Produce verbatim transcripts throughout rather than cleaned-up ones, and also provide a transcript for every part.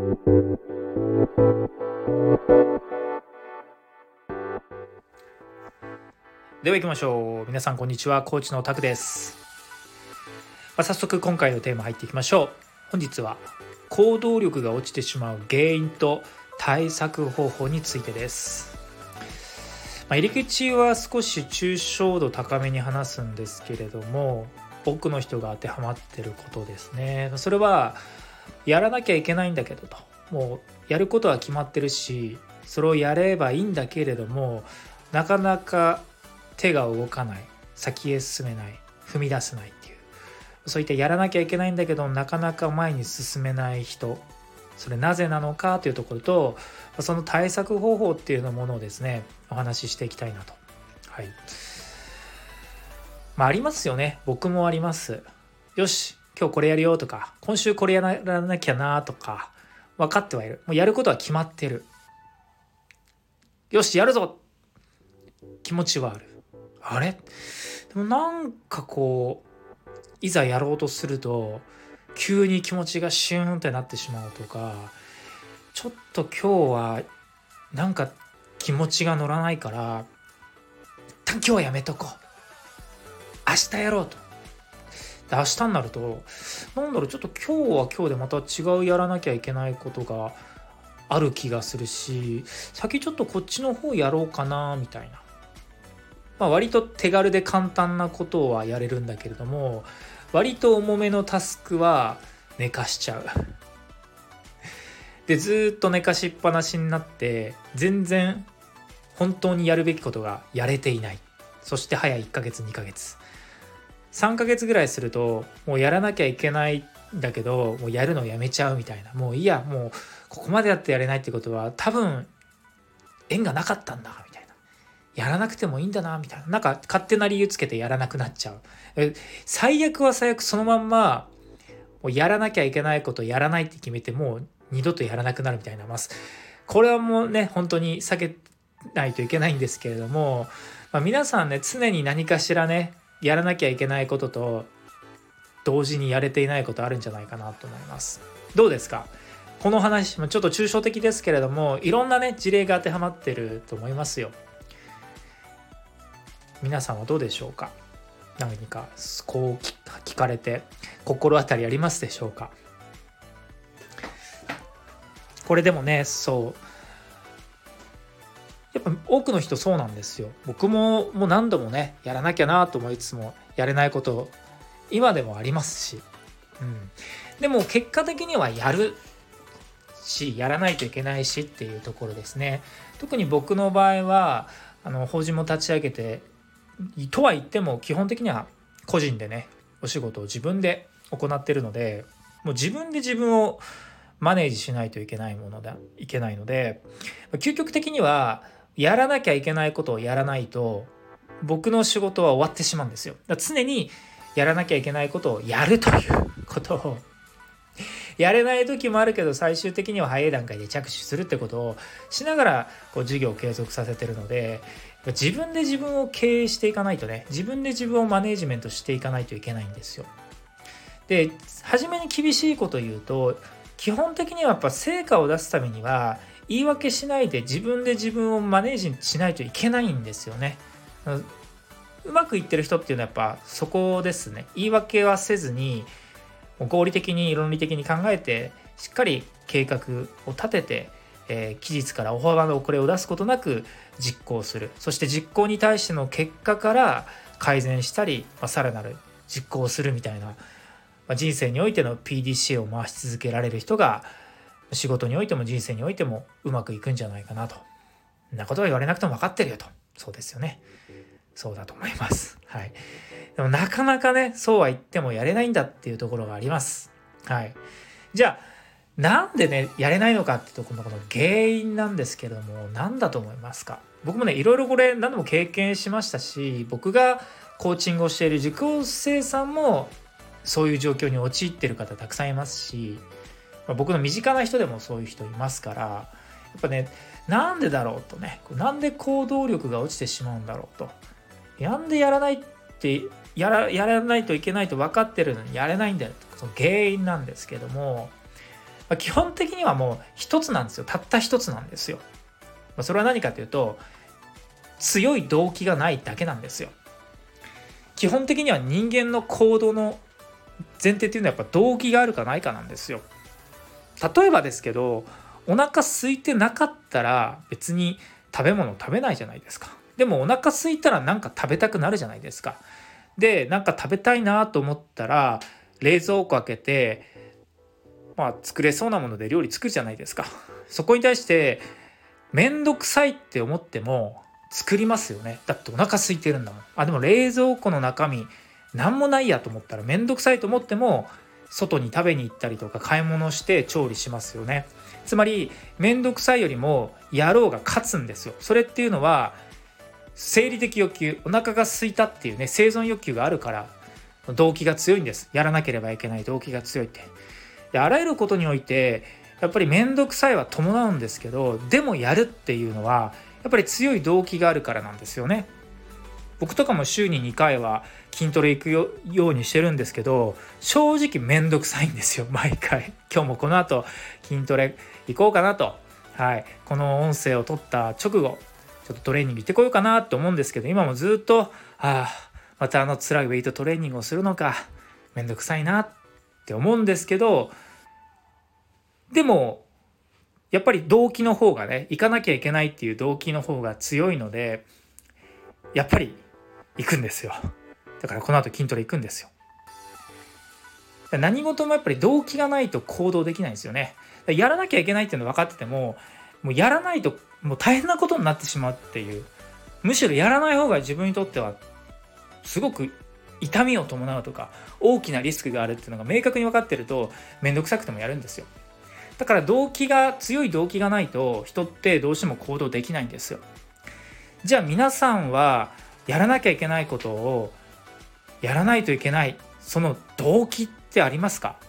では行きましょう。皆さんこんにちは、コーチのタクです。まあ、早速今回のテーマ入っていきましょう。本日は行動力が落ちてしまう原因と対策方法についてです。まあ、入り口は少し抽象度高めに話すんですけれども、多くの人が当てはまっていることですね。それはやらなきゃいけないんだけどと、もうやることは決まってるし、それをやればいいんだけれども、なかなか手が動かない、先へ進めない、踏み出せないっていう、そういったやらなきゃいけないんだけどなかなか前に進めない人、それなぜなのかというところと、その対策方法っていうのものをですね、お話ししていきたいなと。はい。まあありますよね。僕もあります。よし、今日これやるよとか、今週これやらなきゃなとか、分かってはいる。もうやることは決まってる。よし、やるぞ、気持ちはある。あれ？でもなんかこういざやろうとすると急に気持ちがシューンってなってしまうとか、ちょっと今日はなんか気持ちが乗らないから一旦今日はやめとこう、明日やろうと。で明日になるとなんだろう、ちょっと今日は今日でまた違うやらなきゃいけないことがある気がするし、先ちょっとこっちの方やろうかなみたいな。まあ、割と手軽で簡単なことはやれるんだけれども、割と重めのタスクは寝かしちゃう。でずっと寝かしっぱなしになって全然本当にやるべきことがやれていない。そして早いっかげつにかげつさんかげつぐらいするともうやらなきゃいけないんだけど、もうやるのやめちゃうみたいな。もういいや、もうここまでやってやれないってことは多分縁がなかったんだみたいな、やらなくてもいいんだなみたいな、なんか勝手な理由つけてやらなくなっちゃう。え最悪は最悪そのまんまもうやらなきゃいけないことをやらないって決めてもう二度とやらなくなるみたいなます。これはもうね本当に避けないといけないんですけれども、まあ、皆さんね常に何かしらねやらなきゃいけないことと同時にやれていないことあるんじゃないかなと思います。どうですか？この話もちょっと抽象的ですけれども、いろんなね事例が当てはまってると思いますよ。皆さんはどうでしょうか？何かこう聞かれて心当たりありますでしょうか？これでもね、そうやっぱ多くの人そうなんですよ。僕ももう何度もねやらなきゃなと思いつつもやれないこと今でもありますし、うん、でも結果的にはやるしやらないといけないしっていうところですね。特に僕の場合はあの法人も立ち上げてとは言っても基本的には個人でねお仕事を自分で行っているので、もう自分で自分をマネージしないといけないものだいけないので、究極的にはやらなきゃいけないことをやらないと僕の仕事は終わってしまうんですよ。だから常にやらなきゃいけないことをやるということをやれない時もあるけど、最終的には早い段階で着手するってことをしながらこう事業を継続させてるので、自分で自分を経営していかないとね、自分で自分をマネージメントしていかないといけないんですよ。で、初めに厳しいこと言うと、基本的にはやっぱ成果を出すためには言い訳しないで自分で自分をマネージしないといけないんですよね。うまくいってる人っていうのはやっぱそこですね。言い訳はせずに合理的に論理的に考えてしっかり計画を立てて、えー、期日から大幅な遅れを出すことなく実行する。そして実行に対しての結果から改善したり、まあ、さらなる実行をするみたいな、まあ、人生においての ピーディーシーエー を回し続けられる人が仕事においても人生においてもうまくいくんじゃないかなと。そんなことは言われなくても分かってるよと。そうですよね。そうだと思います。はい。でもなかなかね、そうは言ってもやれないんだっていうところがあります。はい。じゃあなんでねやれないのかってところのこの原因なんですけれども、何だと思いますか？僕もねいろいろこれ何度も経験しましたし、僕がコーチングをしている受講生さんもそういう状況に陥っている方たくさんいますし、僕の身近な人でもそういう人いますから、やっぱねなんでだろうとね、なんで行動力が落ちてしまうんだろうと、なんでやらないってやら、やらないといけないと分かってるのにやれないんだよと、その原因なんですけども、 まあ、基本的にはもう一つなんですよ。たった一つなんですよ。まあ、それは何かというと、強い動機がないだけなんですよ。基本的には人間の行動の前提っていうのはやっぱ動機があるかないかなんですよ。例えばですけど、お腹空いてなかったら別に食べ物食べないじゃないですか。でもお腹空いたらなんか食べたくなるじゃないですか。で、なんか食べたいなと思ったら冷蔵庫開けて、まあ作れそうなもので料理作るじゃないですか。そこに対してめんどくさいって思っても作りますよね。だってお腹空いてるんだもん。あ、でも冷蔵庫の中身なんもないやと思ったらめんどくさいと思っても外に食べに行ったりとか買い物して調理しますよね。つまりめんどくさいよりもやろうが勝つんですよ。それっていうのは生理的欲求、お腹が空いたっていうね、生存欲求があるから動機が強いんです。やらなければいけない動機が強いって。で、あらゆることにおいてやっぱりめんどくさいは伴うんですけど、でもやるっていうのはやっぱり強い動機があるからなんですよね。僕とかも週ににかいは筋トレ行く よ, ようにしてるんですけど、正直めんどくさいんですよ、毎回。今日もこの後筋トレ行こうかなと、はい、この音声を撮った直後ちょっとトレーニング行ってこようかなと思うんですけど、今もずっとああまたあの辛いウェイトトレーニングをするのか、めんどくさいなって思うんですけど、でもやっぱり動機の方がね、行かなきゃいけないっていう動機の方が強いので、やっぱり行くんですよ。だからこの後筋トレ行くんですよ。何事もやっぱり動機がないと行動できないんですよね。やらなきゃいけないっていうの分かってても、もうやらないともう大変なことになってしまうっていう、むしろやらない方が自分にとってはすごく痛みを伴うとか大きなリスクがあるっていうのが明確に分かってると、面倒くさくてもやるんですよ。だから動機が強い動機がないと人ってどうしても行動できないんですよ。じゃあ皆さんはやらなきゃいけないことをやらないといけない、その動機ってありますか？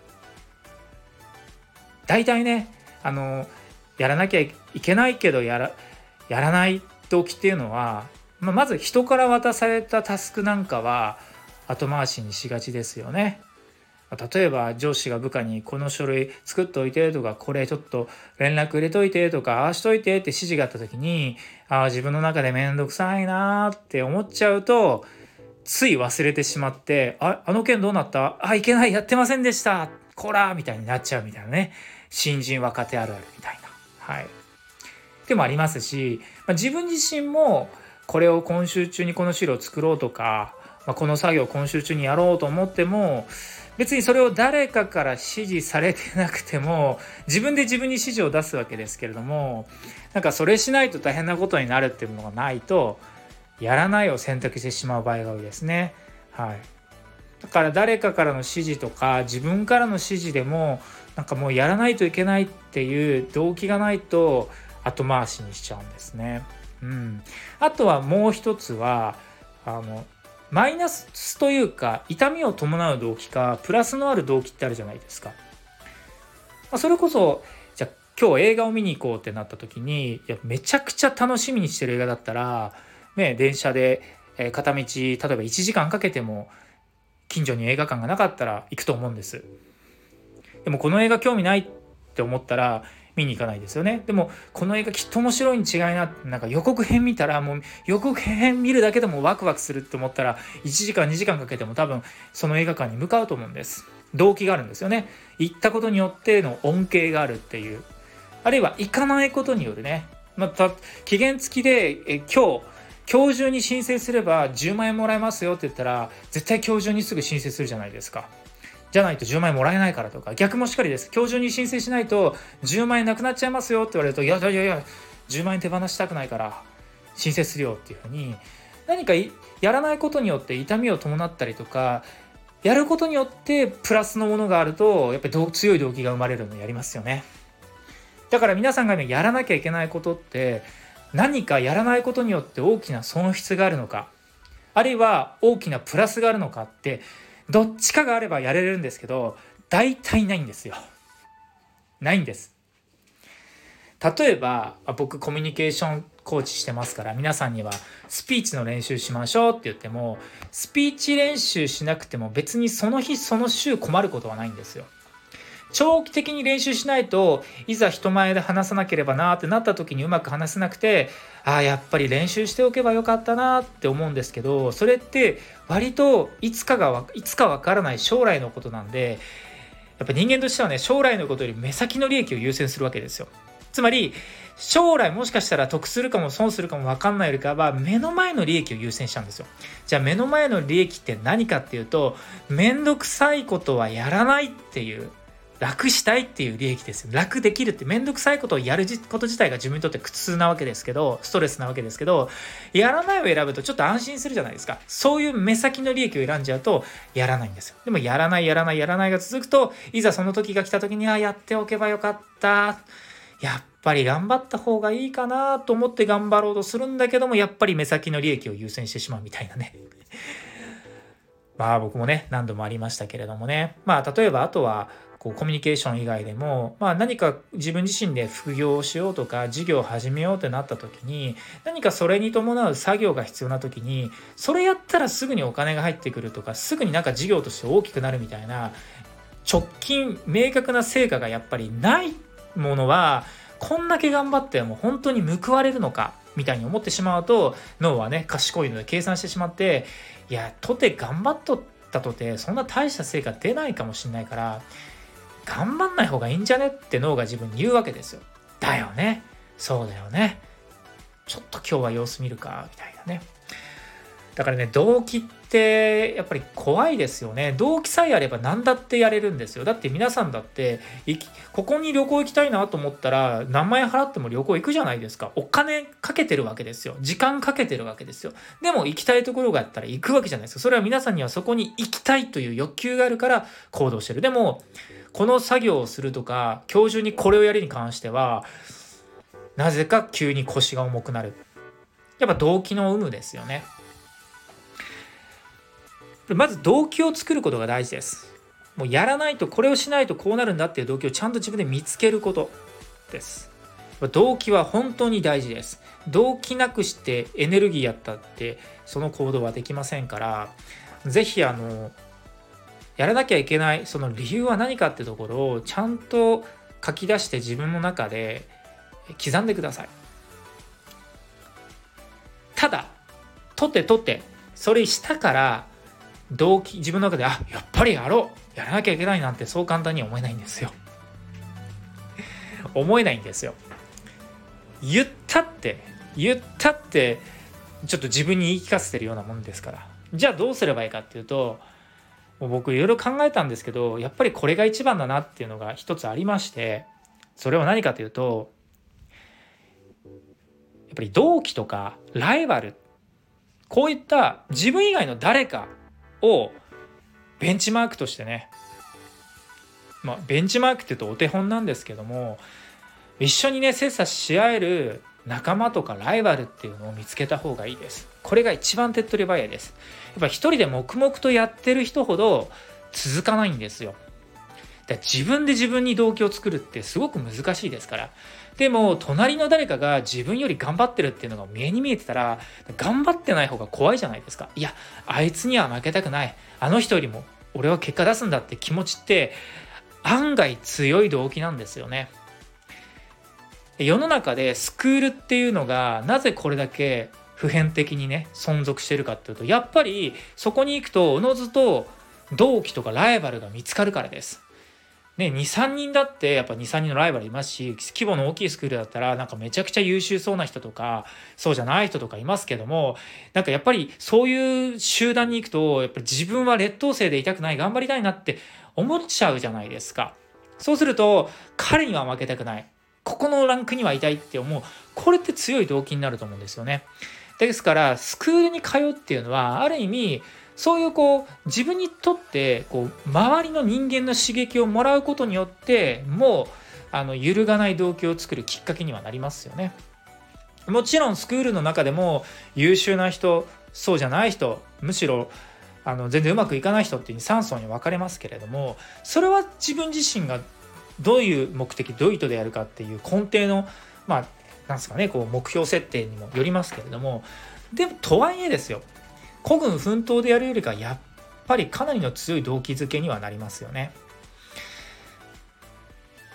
大体ね、あのやらなきゃいけないけどやら、やらない動機っていうのは、まあ、まず人から渡されたタスクなんかは後回しにしがちですよね。例えば上司が部下にこの書類作っといてとか、これちょっと連絡入れといてとか、ああしといてって指示があった時に、ああ自分の中でめんどくさいなって思っちゃうと、つい忘れてしまって、あ、あの件どうなった？あ、いけない、やってませんでした、こらみたいになっちゃうみたいなね。新人若手あるあるみたいな、はい、でもありますし、まあ、自分自身もこれを今週中にこの資料を作ろうとか、まあ、この作業を今週中にやろうと思っても、別にそれを誰かから指示されてなくても自分で自分に指示を出すわけですけれども、なんかそれしないと大変なことになるっていうのがないと、やらないを選択してしまう場合が多いですね。はい、だから誰かからの指示とか自分からの指示でも、なんかもうやらないといけないっていう動機がないと後回しにしちゃうんですね。うん、あとはもう一つは、あのマイナスというか痛みを伴う動機かプラスのある動機ってあるじゃないですか。まあ、それこそじゃあ今日映画を見に行こうってなった時に、いやめちゃくちゃ楽しみにしてる映画だったら、ね、電車で片道例えばいちじかんかけても近所に映画館がなかったら行くと思うんです。でもこの映画興味ないって思ったら見に行かないですよね。でもこの映画きっと面白いに違いな、なんか予告編見たら、もう予告編見るだけでもワクワクするって思ったらいちじかんにじかんかけても多分その映画館に向かうと思うんです。動機があるんですよね。行ったことによっての恩恵があるっていう、あるいは行かないことによるね、また期限付きでえ今日今日中に申請すればじゅうまんえんもらえますよって言ったら、絶対今日中にすぐ申請するじゃないですか。じゃないとじゅうまんえんもらえないからとか、逆もしかりです。今日中に申請しないとじゅうまんえんなくなっちゃいますよって言われると、いやいやいやいやじゅうまんえん手放したくないから申請するよっていうふうに、何かやらないことによって痛みを伴ったりとか、やることによってプラスのものがあると、やっぱり強い動機が生まれるのをやりますよね。だから皆さんがね、やらなきゃいけないことって、何かやらないことによって大きな損失があるのか、あるいは大きなプラスがあるのかって、どっちかがあればやれるんですけど、大体ないんですよ。ないんです。例えば僕コミュニケーションコーチしてますから、皆さんにはスピーチの練習しましょうって言っても、スピーチ練習しなくても別にその日その週困ることはないんですよ。 長期的に練習しないといざ人前で話さなければなってなった時にうまく話せなくて、ああやっぱり練習しておけばよかったなって思うんですけど、それって割といつかがいつかわからない将来のことなんで、やっぱ人間としてはね、将来のことより目先の利益を優先するわけですよ。つまり将来もしかしたら得するかも損するかも分かんないよりかは目の前の利益を優先しちゃうんですよ。じゃあ目の前の利益って何かっていうと、めんどくさいことはやらないっていう、楽したいっていう利益ですよ。楽できるって、めんどくさいことをやること自体が自分にとって苦痛なわけですけど、ストレスなわけですけど、やらないを選ぶとちょっと安心するじゃないですか。そういう目先の利益を選んじゃうとやらないんですよ。でもやらないやらないやらないが続くと、いざその時が来た時にはやっておけばよかった、やっぱり頑張った方がいいかなと思って頑張ろうとするんだけども、やっぱり目先の利益を優先してしまうみたいなね。まあ僕もね何度もありましたけれどもね。まあ例えばあとはこうコミュニケーション以外でも、まあ、何か自分自身で副業をしようとか事業を始めようってなった時に、何かそれに伴う作業が必要な時に、それやったらすぐにお金が入ってくるとか、すぐになんか事業として大きくなるみたいな直近明確な成果がやっぱりないものは、こんだけ頑張っても本当に報われるのかみたいに思ってしまうと、脳はね賢いので計算してしまって、いやとて頑張っとったとてそんな大した成果出ないかもしれないから、頑張んない方がいいんじゃねって脳が自分に言うわけですよ。だよね、そうだよね、ちょっと今日は様子見るかみたいなね。だからね、動機ってやっぱり怖いですよね。動機さえあれば何だってやれるんですよ。だって皆さんだってここに旅行行きたいなと思ったら何万円払っても旅行行くじゃないですか。お金かけてるわけですよ。時間かけてるわけですよ。でも行きたいところがあったら行くわけじゃないですか。それは皆さんにはそこに行きたいという欲求があるから行動してる。でもこの作業をするとか今日中にこれをやるに関してはなぜか急に腰が重くなる。やっぱ動機の有無ですよね。まず動機を作ることが大事です。もうやらないと、これをしないとこうなるんだっていう動機をちゃんと自分で見つけることです。動機は本当に大事です。動機なくしてエネルギーやったってその行動はできませんから、ぜひあのやらなきゃいけないその理由は何かってところをちゃんと書き出して自分の中で刻んでください。ただとてとてそれしたから動機、自分の中であやっぱりやろう、やらなきゃいけないなんてそう簡単には思えないんですよ。思えないんですよ。言ったって言ったってちょっと自分に言い聞かせてるようなもんですから。じゃあどうすればいいかっていうと、もう僕いろいろ考えたんですけど、やっぱりこれが一番だなっていうのが一つありまして、それは何かというと、やっぱり同期とかライバル、こういった自分以外の誰かをベンチマークとしてね、まあベンチマークっていうとお手本なんですけども、一緒にね切磋し合える仲間とかライバルっていうのを見つけた方がいいです。これが一番手っ取り早いです。やっぱ一人で黙々とやってる人ほど続かないんですよ。だから自分で自分に動機を作るってすごく難しいですから。でも隣の誰かが自分より頑張ってるっていうのが目に見えてたら、頑張ってない方が怖いじゃないですか。いやあいつには負けたくない、あの人よりも俺は結果出すんだって気持ちって案外強い動機なんですよね。世の中でスクールっていうのがなぜこれだけ普遍的にね存続してるかっていうと、やっぱりそこに行くとおのずと同期とかライバルが見つかるからです。ね、にさんにんだってやっぱにさんにんのライバルいますし、規模の大きいスクールだったらなんかめちゃくちゃ優秀そうな人とかそうじゃない人とかいますけども、なんかやっぱりそういう集団に行くとやっぱり自分は劣等生でいたくない、頑張りたいなって思っちゃうじゃないですか。そうすると彼には負けたくない、ここのランクにはいたいって思う、これって強い動機になると思うんですよね。ですからスクールに通うっていうのはある意味そういうこう自分にとってこう周りの人間の刺激をもらうことによってもうあの揺るがない動機を作るきっかけにはなりますよね。もちろんスクールの中でも優秀な人、そうじゃない人、むしろあの全然うまくいかない人っていうさん層に分かれますけれども、それは自分自身がどういう目的、どういう意図でやるかっていう根底のまあなんですかね、こう目標設定にもよりますけれども、でもとはいえですよ、孤軍奮闘でやるよりかやっぱりかなりの強い動機づけにはなりますよね。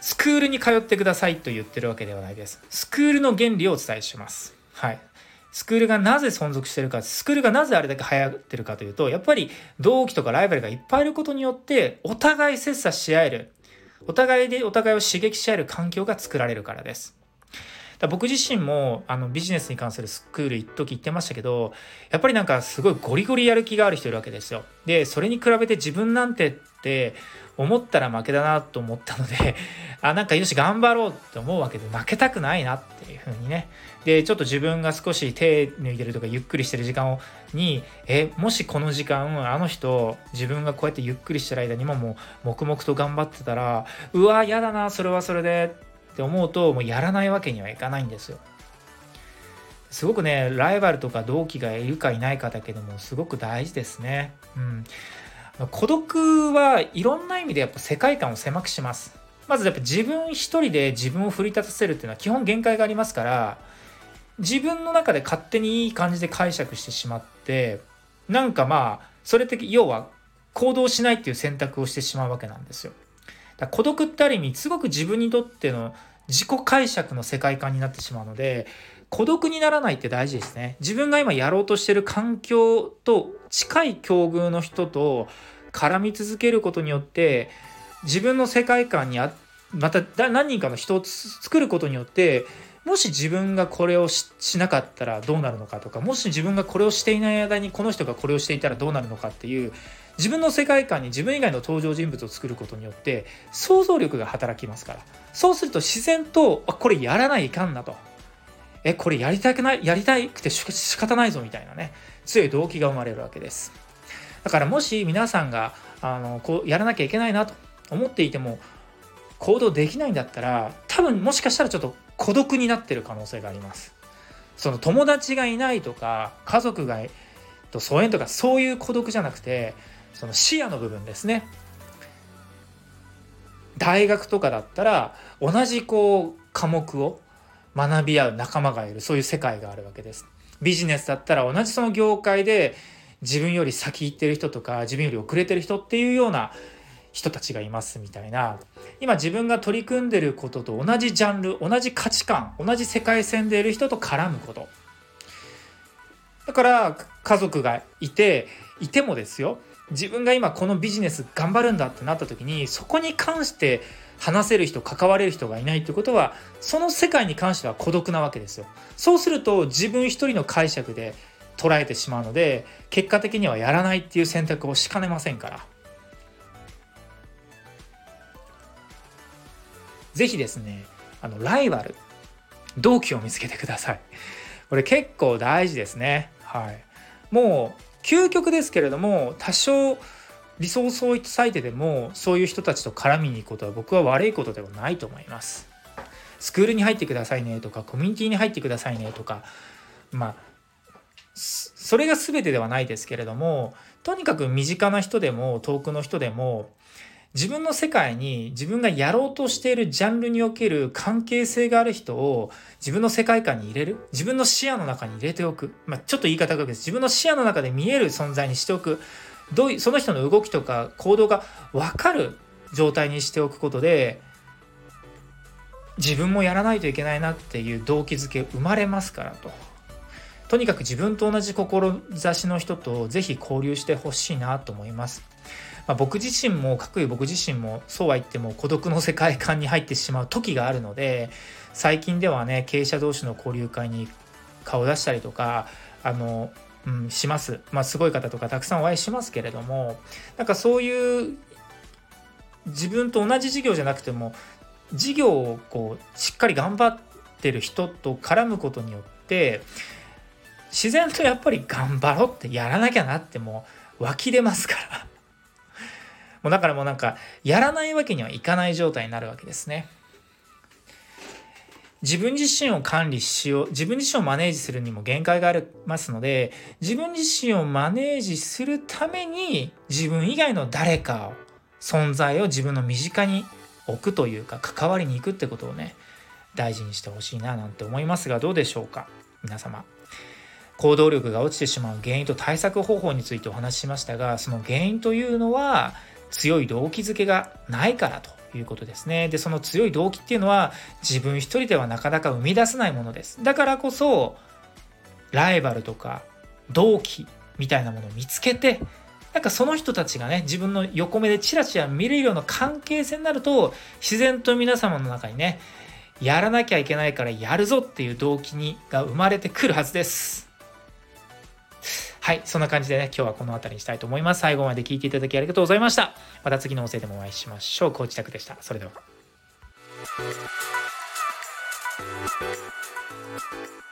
スクールに通ってくださいと言ってるわけではないです。スクールの原理をお伝えします。はい。スクールがなぜ存続しているか、スクールがなぜあれだけ流行ってるかというと、やっぱり同期とかライバルがいっぱいいることによって、お互い切磋し合える、お互いでお互いを刺激し合える環境が作られるからです。だ僕自身もあのビジネスに関するスクール一時行ってましたけど、やっぱりなんかすごいゴリゴリやる気がある人いるわけですよ。でそれに比べて自分なんてって思ったら負けだなと思ったのであなんかよし頑張ろうって思うわけで、負けたくないなっていう風にね。でちょっと自分が少し手抜いてるとかゆっくりしてる時間をにえもしこの時間あの人自分がこうやってゆっくりしてる間にももう黙々と頑張ってたら、うわやだなそれはそれでって思うと、もうやらないわけにはいかないんですよ。すごくねライバルとか同期がいるかいないかだけでもすごく大事ですね。うん、孤独はいろんな意味でやっぱ世界観を狭くします。まずやっぱ自分一人で自分を奮い立たせるっていうのは基本限界がありますから、自分の中で勝手にいい感じで解釈してしまって、なんかまあそれって要は行動しないっていう選択をしてしまうわけなんですよ。だから孤独ってある意味すごく自分にとっての自己解釈の世界観になってしまうので、孤独にならないって大事ですね。自分が今やろうとしている環境と近い境遇の人と絡み続けることによって、自分の世界観にあまた何人かの人を作ることによって、もし自分がこれを し, しなかったらどうなるのかとか、もし自分がこれをしていない間にこの人がこれをしていたらどうなるのかっていう、自分の世界観に自分以外の登場人物を作ることによって想像力が働きますから、そうすると自然とあこれやらないかんなと、えこれやりたくないやりたくて仕方ないぞみたいなね、強い動機が生まれるわけです。だからもし皆さんがあのこうやらなきゃいけないなと思っていても行動できないんだったら、多分もしかしたらちょっと孤独になってる可能性があります。その友達がいないとか家族がと疎遠とかそういう孤独じゃなくて、その視野の部分ですね。大学とかだったら同じこう科目を学び合う仲間がいる、そういう世界があるわけです。ビジネスだったら同じその業界で自分より先行ってる人とか自分より遅れてる人っていうような人たちがいますみたいな、今自分が取り組んでることと同じジャンル、同じ価値観、同じ世界線でいる人と絡むこと。だから家族がいていてもですよ、自分が今このビジネス頑張るんだってなった時に、そこに関して話せる人、関われる人がいないってことは、その世界に関しては孤独なわけですよ。そうすると自分一人の解釈で捉えてしまうので、結果的にはやらないっていう選択をしかねませんから、ぜひですね、あのライバル、同期を見つけてください。これ結構大事ですね。はい。もう究極ですけれども、多少リソースを割いてでもそういう人たちと絡みに行くことは僕は悪いことではないと思います。スクールに入ってくださいねとか、コミュニティに入ってくださいねとか、まあそれが全てではないですけれども、とにかく身近な人でも遠くの人でも、自分の世界に自分がやろうとしているジャンルにおける関係性がある人を自分の世界観に入れる、自分の視野の中に入れておく、まあ、ちょっと言い方がです。自分の視野の中で見える存在にしておく、どういうその人の動きとか行動が分かる状態にしておくことで、自分もやらないといけないなっていう動機づけ生まれますからと。とにかく自分と同じ志の人とぜひ交流してほしいなと思います。まあ、僕自身もかくいう僕自身もそうは言っても孤独の世界観に入ってしまう時があるので、最近ではね経営者同士の交流会に顔を出したりとかあの、うん、します。まあすごい方とかたくさんお会いしますけれども、なんかそういう自分と同じ事業じゃなくても事業をこうしっかり頑張ってる人と絡むことによって自然とやっぱり頑張ろうってやらなきゃなってもう湧き出ますからもうだからもうなんかやらないわけにはいかない状態になるわけですね。自分自身を管理しよう、自分自身をマネージするにも限界がありますので、自分自身をマネージするために自分以外の誰かを存在を自分の身近に置くというか関わりに行くってことをね大事にしてほしいななんて思いますが、どうでしょうか皆様。行動力が落ちてしまう原因と対策方法についてお話ししましたが、その原因というのは強い動機づけがないからということですね。で、その強い動機っていうのは自分一人ではなかなか生み出せないものです。だからこそライバルとか同期みたいなものを見つけて、なんかその人たちがね、自分の横目でチラチラ見れるような関係性になると、自然と皆様の中にね、やらなきゃいけないからやるぞっていう動機にが生まれてくるはずです。はい、そんな感じでね、今日はこの辺りにしたいと思います。最後まで聞いていただきありがとうございました。また次の音声でもお会いしましょう。コーチタクでした。それでは。